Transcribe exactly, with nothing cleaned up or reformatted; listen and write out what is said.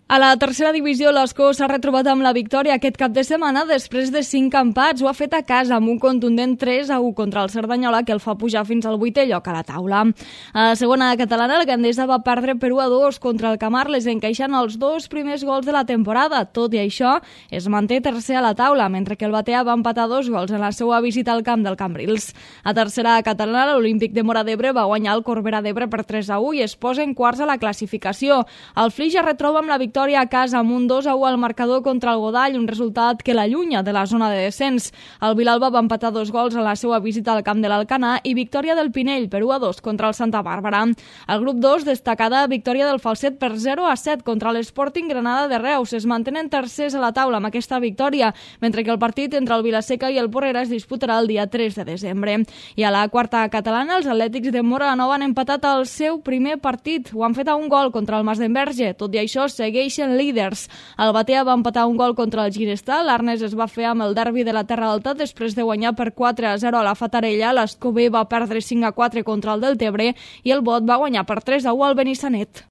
A la tercera divisió, l'Escó s'ha retrobat amb la victòria aquest cap de setmana després de cinc empats. Ho ha fet a casa amb un contundent tres a u contra el Cerdanyola, que el fa pujar fins al vuitè lloc a la taula. A la segona catalana, el Gandesa va perdre per u a dos contra el Camarles, encaixant els dos primers gols de la temporada. Tot i això, es manté tercer a la taula, mentre que el Batea va empatar dos gols en la seva visita al camp del Cambrils. A tercera catalana, l'Olímpic de Móra d'Ebre va guanyar el Corbera d'Ebre per tres a u i es posa en quarts a la classificació. El Flix ja retroba amb la victòria a casa amb un dos a u al marcador contra el Godall, un resultat que l'allunya de la zona de descens. El Vilalba va empatar dos gols a la seva visita al camp de l'Alcanar i victòria del Pinell per u a dos contra el Santa Bàrbara. El grup dos, destacada victòria del Falset per zero a set contra l'Sporting Granada de Reus. Es mantenen tercers a la taula amb aquesta victòria, mentre que el partit entre el Vilaseca i el Porrera es disputarà el dia tres de desembre. I a la quarta catalana, els Atlètics de Móra la Nova han empatat el seu primer partit. Ho han fet a un gol contra el Masdenverge. Tot i això, segueix líders. El Batea va empatar un gol contra el Ginestar, l'Arnes es va fer amb el derbi de la Terra Alta després de guanyar per quatre a zero a la Fatarella, l'Escobé va perdre cinc a quatre contra el Deltebre i el Bot va guanyar per tres a u al Benissanet.